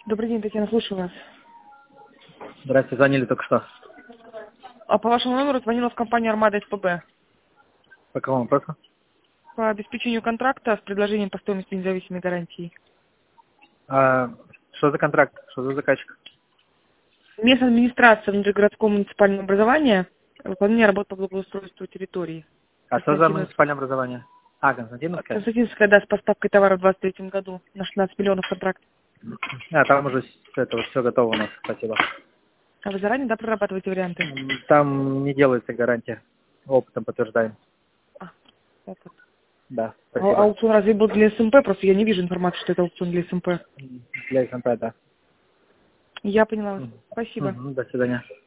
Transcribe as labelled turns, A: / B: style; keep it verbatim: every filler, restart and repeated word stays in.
A: Добрый день, Татьяна, слушаю вас.
B: Здравствуйте, звонили только что.
A: А по вашему номеру звонила в компанию «Армада СПБ»
B: По какому вопросу?
A: по обеспечению контракта с предложением по стоимости независимой гарантии.
B: А, что за контракт? Что за заказчик?
A: Местная администрация внутригородского муниципального образования, выполнение работ по благоустройству территории.
B: А что за муниципальное образование? А, Константиновская?
A: Константиновская, да, с поставкой товара в двадцать третьем году на шестнадцать миллионов контракт.
B: А, там уже с этого все готово у нас, спасибо.
A: А вы заранее, да, прорабатываете варианты?
B: Там не делается гарантия. Опытом подтверждаем.
A: А, так вот.
B: Да,
A: А,
B: спасибо.
A: аукцион разве был для СМП? Просто я не вижу информации, что это аукцион для СМП.
B: Для СМП, да.
A: Я поняла вас.
B: Мгм.
A: Спасибо.
B: Мгм, до свидания.